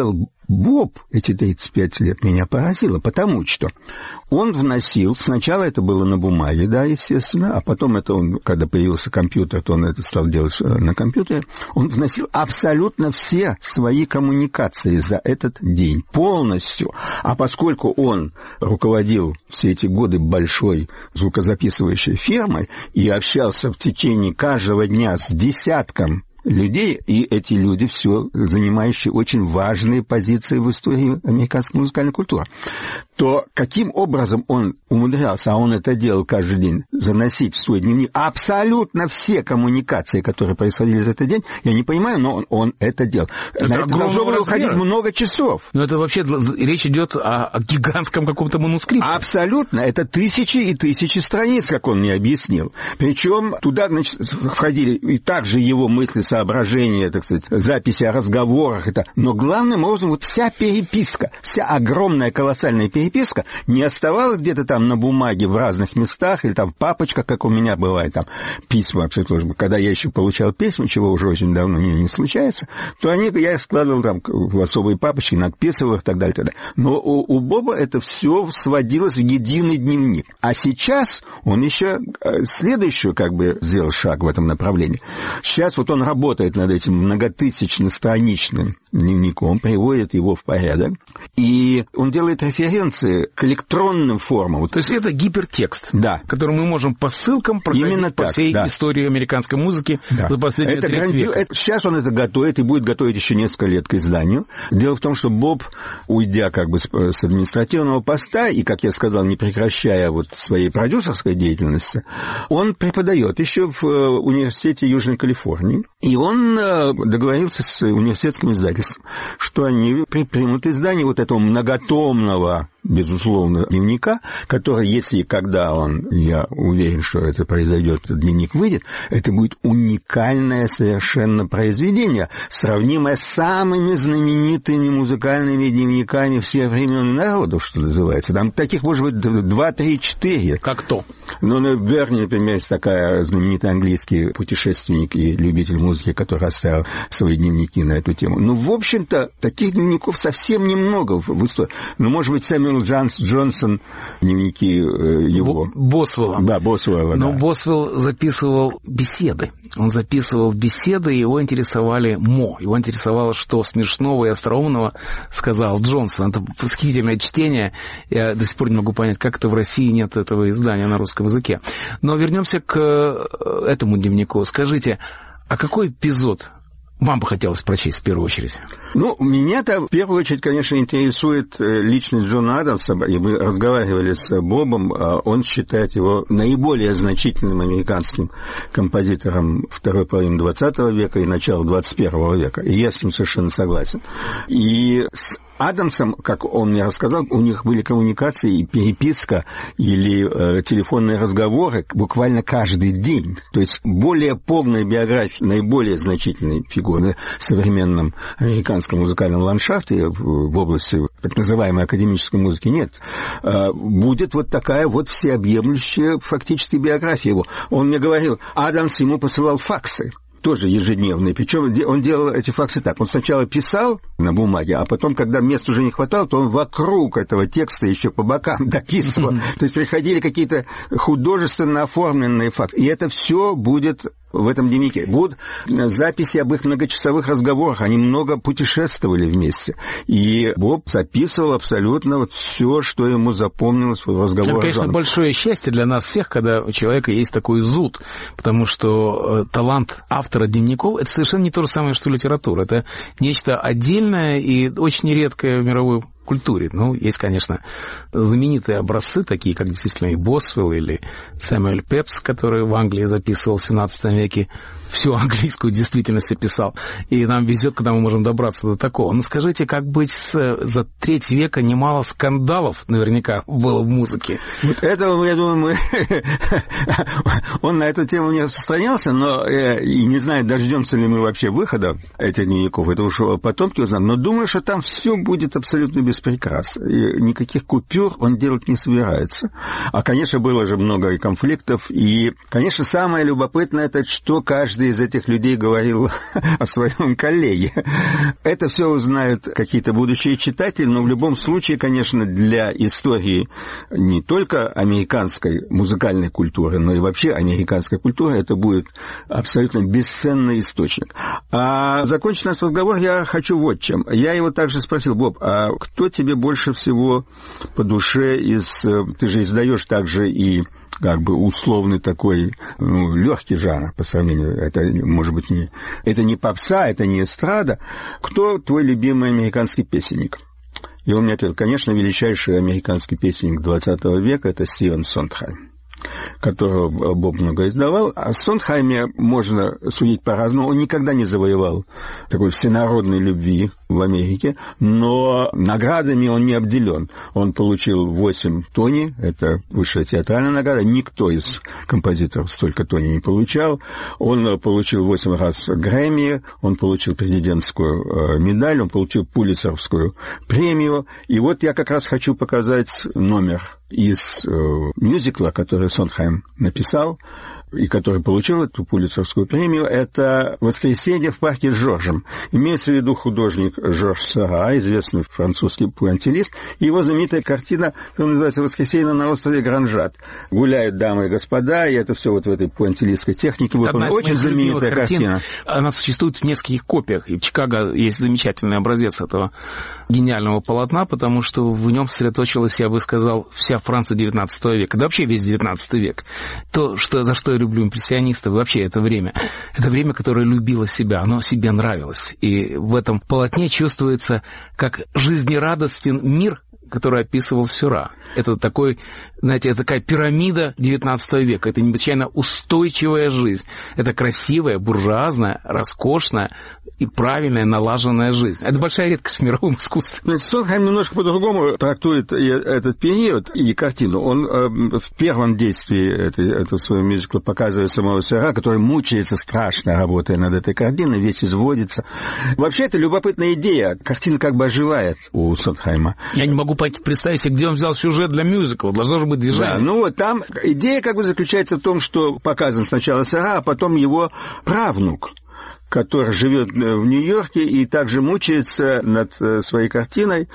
I: Боб эти 35 лет меня поразило, потому что он вносил, сначала это было на бумаге, да, естественно, а потом это он, когда появился компьютер, то он это стал делать на компьютере, он вносил абсолютно все свои коммуникации за этот день, полностью. А поскольку он руководил все эти годы большой звукозаписывающей фирмой и общался в течение каждого дня с десятком людей, и эти люди все занимающие очень важные позиции в истории американской музыкальной культуры, то каким образом он умудрялся, а он это делал каждый день, заносить в свой дневник абсолютно все коммуникации, которые происходили за этот день, я не понимаю, но он это делал.
C: Это
I: на это должно было уходить много часов.
C: Но это вообще речь идет о гигантском каком-то манускрипте.
I: Абсолютно. Это тысячи и тысячи страниц, как он мне объяснил. Причем туда, значит, входили и также его мысли, соображения, так сказать, записи о разговорах. Но главным образом вот вся переписка, вся огромная колоссальная переписка не оставалась где-то там на бумаге в разных местах или там в папочках, как у меня бывает, там письма вообще тоже. Когда я еще получал письма, чего уже очень давно не случается, то я складывал там в особые папочки, надписывал их и так далее, так далее. Но у Боба это все сводилось в единый дневник. А сейчас он еще следующую как бы сделал шаг в этом направлении. Сейчас вот он работает над этим многотысячно-страничным дневником, приводит его в порядок, и он делает референции к электронным формам.
C: То есть это гипертекст,
I: да,
C: который мы можем по ссылкам проходить по всей истории американской музыки за последние 30 века.
I: Сейчас он это готовит и будет готовить еще несколько лет к изданию. Дело в том, что Боб, уйдя как бы с административного поста и, как я сказал, не прекращая вот своей продюсерской деятельности, он преподает еще в университете Южной Калифорнии. И он договорился с университетским издательством, что они примут издание вот этого многотомного, безусловно, дневника, который, если и когда я уверен, что это произойдет, дневник выйдет, это будет уникальное совершенно произведение, сравнимое с самыми знаменитыми музыкальными дневниками всех времен и народов, что называется. Там таких, может быть, 2, 3, 4.
C: Как то?
I: Берни, например, есть такая знаменитый английский путешественник и любитель музыки, который оставил свои дневники на эту тему. В общем-то, таких дневников совсем немного в истории. Может быть, Сэмюэл Джонсон, дневники его.
C: Босвелла.
I: Да, Босвелла.
C: Но Босвелл записывал беседы. Он записывал беседы, и его интересовали Его интересовало, что смешного и остроумного сказал Джонсон. Это восхитительное чтение. Я до сих пор не могу понять, как это в России нет этого издания на русском языке. Но вернемся к этому дневнику. Скажите, а какой эпизод вам бы хотелось прочесть в первую очередь?
I: Меня-то в первую очередь, конечно, интересует личность Джона Адамса. И мы разговаривали с Бобом, он считает его наиболее значительным американским композитором второй половины 20 века и начала 21 века. И я с ним совершенно согласен. И с Адамсом, как он мне рассказал, у них были коммуникации, переписка или телефонные разговоры буквально каждый день. То есть более полная биография наиболее значительной фигуры в современном американском музыкальном ландшафте в области так называемой академической музыки нет. Будет вот такая вот всеобъемлющая фактически биография его. Он мне говорил, Адамс ему посылал факсы. Тоже ежедневные. Причем он делал эти факсы так. Он сначала писал на бумаге, а потом, когда места уже не хватало, то он вокруг этого текста еще по бокам дописывал. То есть приходили какие-то художественно оформленные факты. И это все будет в этом дневнике. Будут записи об их многочасовых разговорах. Они много путешествовали вместе. И Боб записывал абсолютно вот все, что ему запомнилось в разговорах.
C: Это, конечно, большое счастье для нас всех, когда у человека есть такой зуд. Потому что талант автора дневников — это совершенно не то же самое, что литература. Это нечто отдельное и очень редкое в мировой культуре. Есть, конечно, знаменитые образцы, такие как действительно и Босвелл или Сэмюэль Пепс, который в Англии записывал в 17 веке, всю английскую действительность описал. И нам везет, когда мы можем добраться до такого. Но скажите, как быть за треть века немало скандалов наверняка было в музыке?
I: Вот этого, я думаю, он на эту тему не распространялся, но и не знаю, дождемся ли мы вообще выхода этих дневников. Это уж потомки узнают. Но думаю, что там все будет абсолютно без без прикрас. И никаких купюр он делать не собирается. А, конечно, было же много и конфликтов. И, конечно, самое любопытное, это что каждый из этих людей говорил о своем коллеге. Это все узнают какие-то будущие читатели, но в любом случае, конечно, для истории не только американской музыкальной культуры, но и вообще американской культуры это будет абсолютно бесценный источник. А закончить наш разговор я хочу вот чем. Я его также спросил: Боб, а кто тебе больше всего по душе из... Ты же издаешь также и как бы условный такой, легкий жанр по сравнению. Это, может быть, не... Это не попса, это не эстрада. Кто твой любимый американский песенник? И он мне ответил: конечно, величайший американский песенник XX века — это Стивен Сондхайм, которого Боб много издавал. О Сондхайме можно судить по-разному. Он никогда не завоевал такой всенародной любви в Америке, но наградами он не обделен. Он получил 8 Тони, это высшая театральная награда. Никто из композиторов столько Тони не получал. Он получил 8 раз Грэмми, он получил президентскую медаль, он получил Пулитцеровскую премию. И вот я как раз хочу показать номер из мюзикла, который Сондхайм написал и который получил эту Пулитцеровскую премию. Это «Воскресенье в парке с Жоржем». Имеется в виду художник Жорж Сера, известный французский пуантилист. Его знаменитая картина, которая называется «Воскресенье на острове Гранжат». Гуляют дамы и господа, и это все вот в этой пуантилистской технике. Очень знаменитая картина.
C: Она существует в нескольких копиях. И в Чикаго есть замечательный образец этого гениального полотна, потому что в нем сосредоточилась, я бы сказал, вся Франция XIX века, да вообще весь XIX век. То, за что я люблю импрессионистов, вообще это время, которое любило себя, оно себе нравилось. И в этом полотне чувствуется, как жизнерадостен мир, который описывал Сюра. Это такой, знаете, это такая пирамида XIX века. Это необычайно устойчивая жизнь. Это красивая, буржуазная, роскошная и правильная, налаженная жизнь. Это большая редкость в мировом искусстве.
I: Сондхайм немножко по-другому трактует этот период и картину. Он в первом действии этого своего мюзикла показывает самого Сюра, который мучается страшно, работая над этой картиной, весь изводится. Вообще, это любопытная идея. Картина как бы оживает у Сондхайма.
C: Я не могу представить себе, где он взял сюжет для мюзикла. Должно же быть движение.
I: Да, вот там идея как бы заключается в том, что показан сначала Сера, а потом его правнук, который живет в Нью-Йорке и также мучается над своей картиной.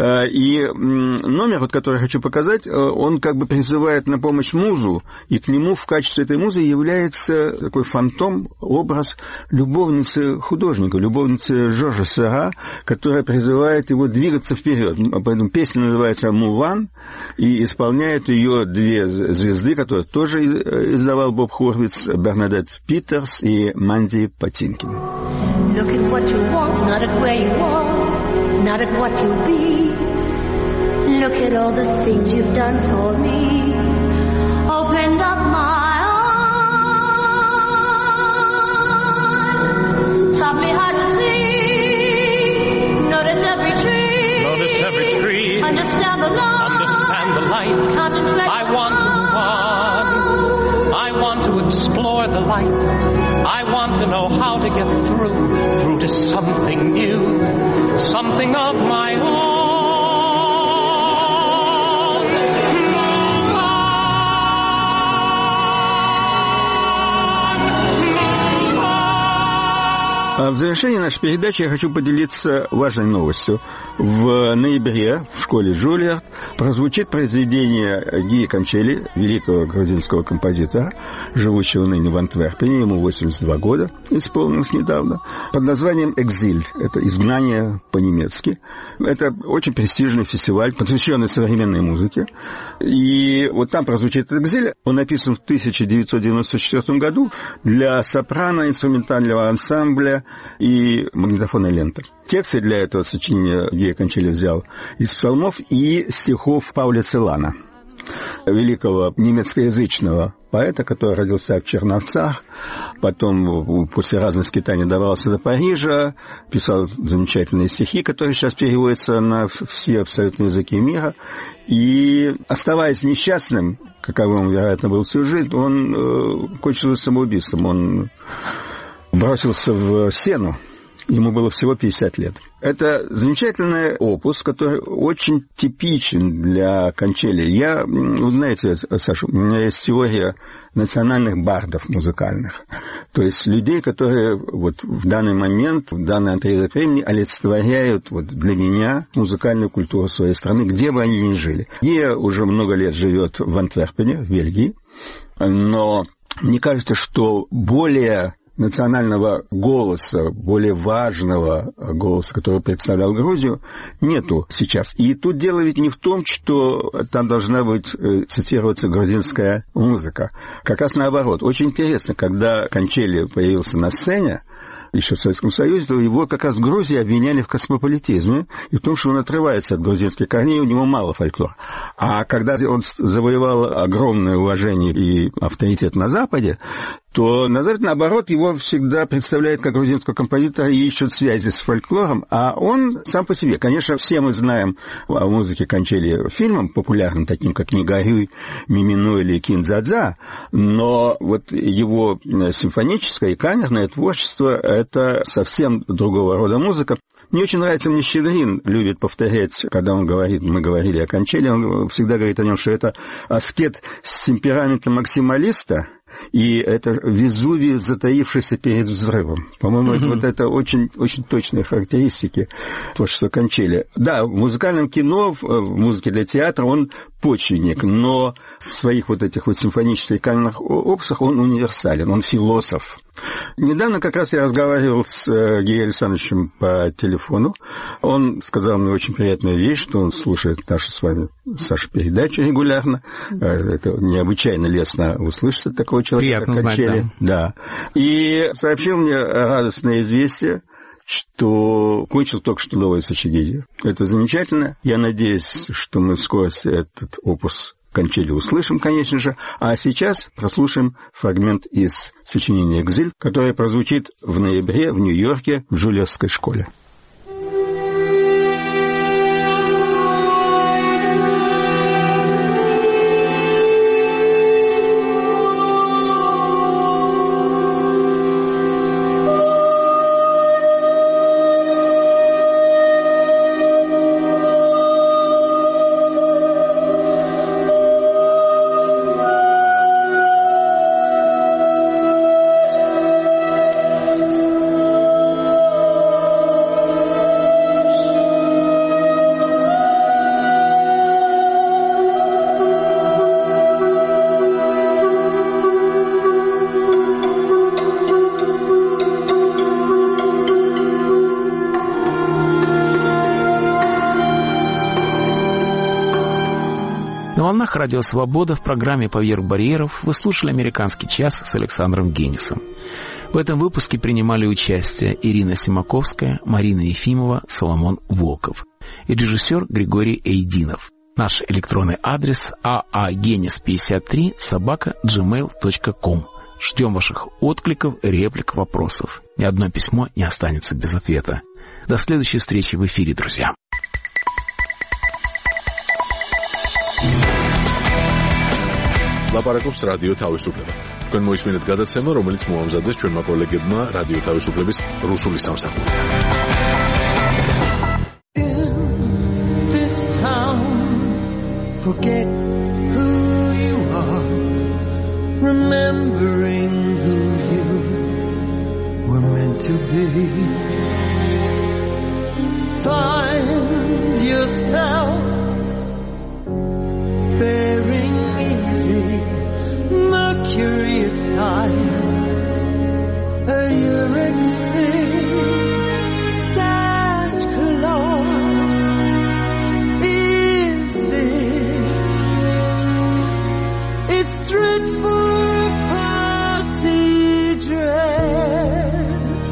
I: И номер, вот, который я хочу показать, он как бы призывает на помощь музу, и к нему в качестве этой музы является такой фантом, образ любовницы художника, любовницы Жоржа Сера, которая призывает его двигаться вперед. Поэтому песня называется «Муван», и исполняют ее две звезды, которые тоже издавал Боб Хорвиц, Бернадетт Питерс и Манди Патинкин.
J: Look at what you want, not at where you are, not at what you'll be. Look at all the things you've done for me. Opened up my arms, taught me how to see. Notice every tree.
H: Notice every tree.
J: Understand the light.
H: Understand the light.
J: Concentrate.
H: I want to run. I want to explore the light. I want to know how to get through to something new, something of my own.
I: В завершении нашей передачи я хочу поделиться важной новостью. В ноябре в школе Джульярд прозвучит произведение Гии Кончели, великого грузинского композитора, живущего ныне в Антверпене, ему 82 года, исполнилось недавно, под названием «Экзиль». Это «Изгнание» по-немецки. Это очень престижный фестиваль, посвященный современной музыке. И вот там прозвучит «Экзиль». Он написан в 1994 году для сопрано, инструментального ансамбля и магнитофонной ленты. Тексты для этого сочинения Гия Кончели взял из псалмов и стихов Пауля Целана, великого немецкоязычного поэта, который родился в Черновцах, потом после разных скитаний добрался до Парижа, писал замечательные стихи, которые сейчас переводятся на все абсолютно языки мира. И, оставаясь несчастным, каковым, вероятно, был всю жизнь, он кончил самоубийством. Он бросился в сену, Ему было всего 50 лет. Это замечательный опус, который очень типичен для Кончели. Вы знаете, Саша, у меня есть теория национальных бардов музыкальных. То есть людей, которые вот в данный момент, в данный отрезок времени олицетворяют вот для меня музыкальную культуру своей страны, где бы они ни жили. Гия уже много лет живет в Антверпене, в Бельгии, но мне кажется, что более национального голоса, более важного голоса, который представлял Грузию, нету сейчас. И тут дело ведь не в том, что там должна быть цитироваться грузинская музыка. Как раз наоборот. Очень интересно, когда Кончели появился на сцене, еще в Советском Союзе, то его как раз в Грузии обвиняли в космополитизме и в том, что он отрывается от грузинских корней, у него мало фольклора. А когда он завоевал огромное уважение и авторитет на Западе, то на Западе, наоборот, его всегда представляют как грузинского композитора и ищут связи с фольклором, а он сам по себе. Конечно, все мы знаем о музыке Кончели фильмам, популярным, таким как «Негорюй», «Мимино» или «Киндзадза», но вот его симфоническое и камерное творчество — это совсем другого рода музыка. Мне очень нравится, мне Щедрин любит повторять, когда он говорит, мы говорили о Кончели, он всегда говорит о нем, что это аскет с темпераментом максималиста, и это Везувий, затаившийся перед взрывом. По-моему, вот это очень, очень точные характеристики творчества Кончели. Да, в музыкальном кино, в музыке для театра он почвенник, но в своих вот этих вот симфонических камерных опусах он универсален, он философ. Недавно как раз я разговаривал с Геей Александровичем по телефону. Он сказал мне очень приятную вещь, что он слушает нашу с вами, Саша, передачу регулярно. Это необычайно лестно услышать от такого человека, как Кончели. Да. И сообщил мне радостное известие, что кончил только что новое сочинение. Это замечательно. Я надеюсь, что мы вскоре этот опус Кончели услышим, конечно же. А сейчас прослушаем фрагмент из сочинения «Экзиль», которое прозвучит в ноябре в Нью-Йорке в Жульевской школе.
C: На волнах Радио Свобода в программе «Поверх барьеров» вы слушали «Американский час» с Александром Генисом. В этом выпуске принимали участие Ирина Симаковская, Марина Ефимова, Соломон Волков и режиссер Григорий Эйдинов. Наш электронный адрес aagenis53@gmail.com. Ждем ваших откликов, реплик, вопросов. Ни одно письмо не останется без ответа. До следующей встречи в эфире, друзья.
A: ლაპარაკობს რადიო თავისუფლება. თქვენ მოისმინეთ გადაცემა, რომელიც მოამზადეს ჩვენმა კოლეგებმა რადიო თავისუფლების რუსული სამსახური.
K: Forget who you are, remembering who you were meant to be. Find yourself bearing easy, mercurius high, a Eurexie, Santa Claus. Is this? It's dreadful party dress.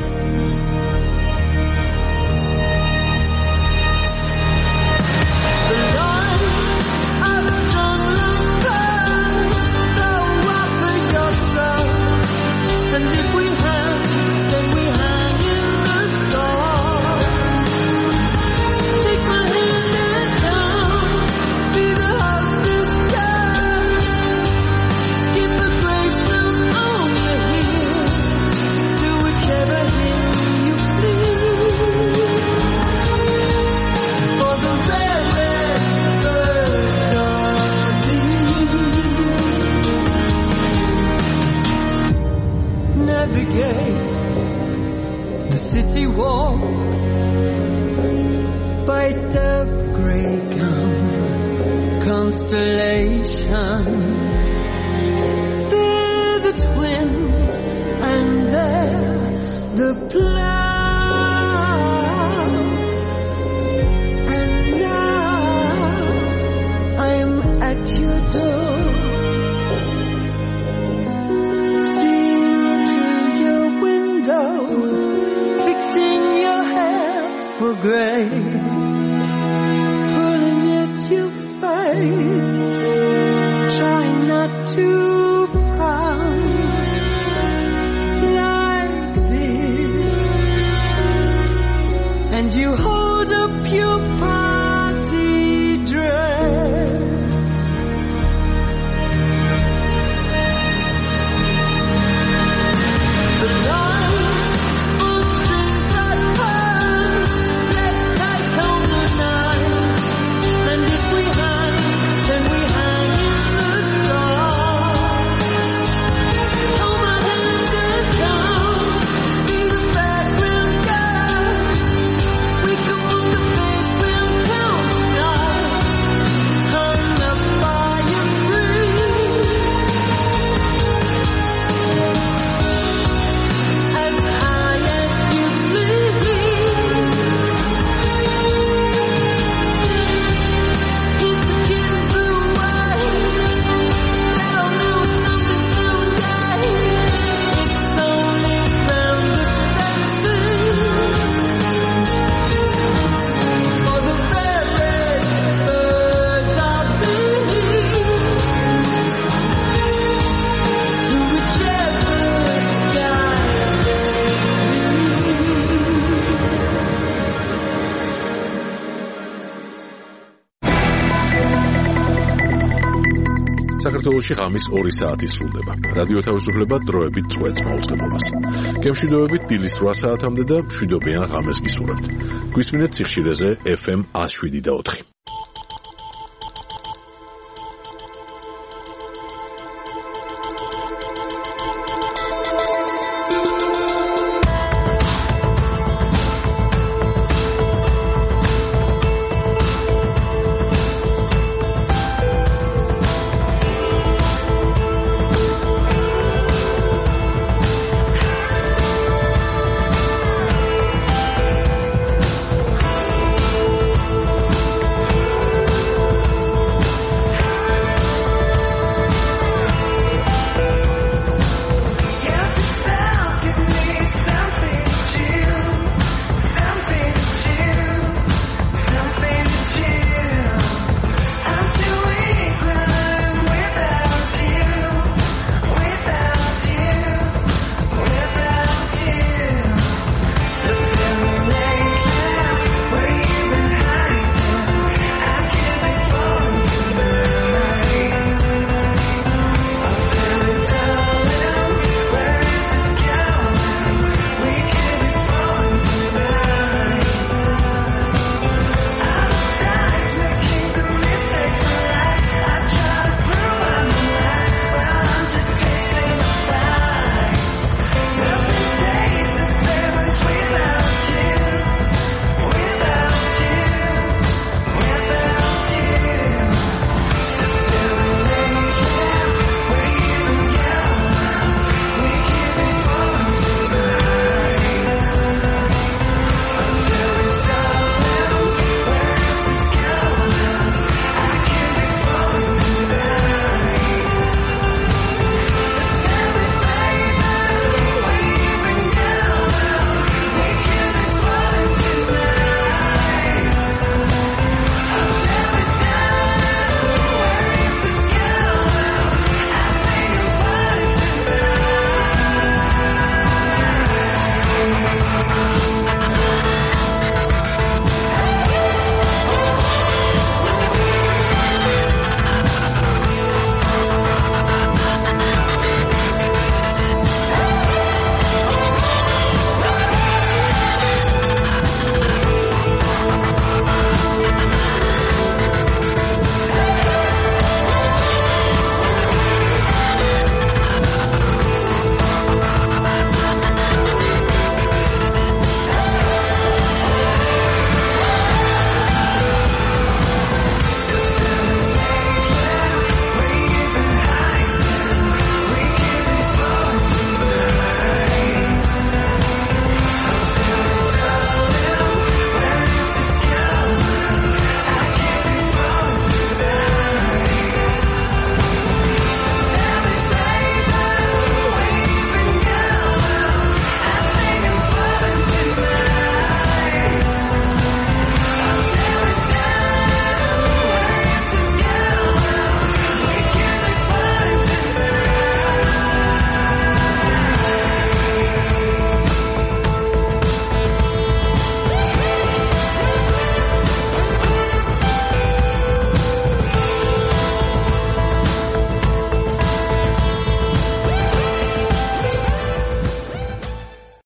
K: The lights are strung like pearls, the wealth of your throne. And if we hang, then we hang in the city wall, bite of grey gum, constellations. They're the twins, and they're the plough. And now I'm at your door, seeing through your window, fixing your hair for grey, pulling at your face, trying not to frown like this. And you hold up your party dress. The lights on strings like pearls, get tight on the night. And if we hang, then we hang in the stars. Hold my hand and down, be the background girl. We can walk the background town tonight, hung up by a tree. As high as you please. Kiss the kids away. They'll know something someday. It's only round the fences. For the rarest birds are bees. To whichever sky they
A: საქართველოში ღამის 2 საათი სრულდება. რადიო თავისუფლება დროებით წვეთს მაუწყებლობას. გემშვიდობებით დილის 8 საათამდე და მშვიდობიან ღამეს გისურვებთ. გვისმინეთ სიხშირეზე FM 107.4.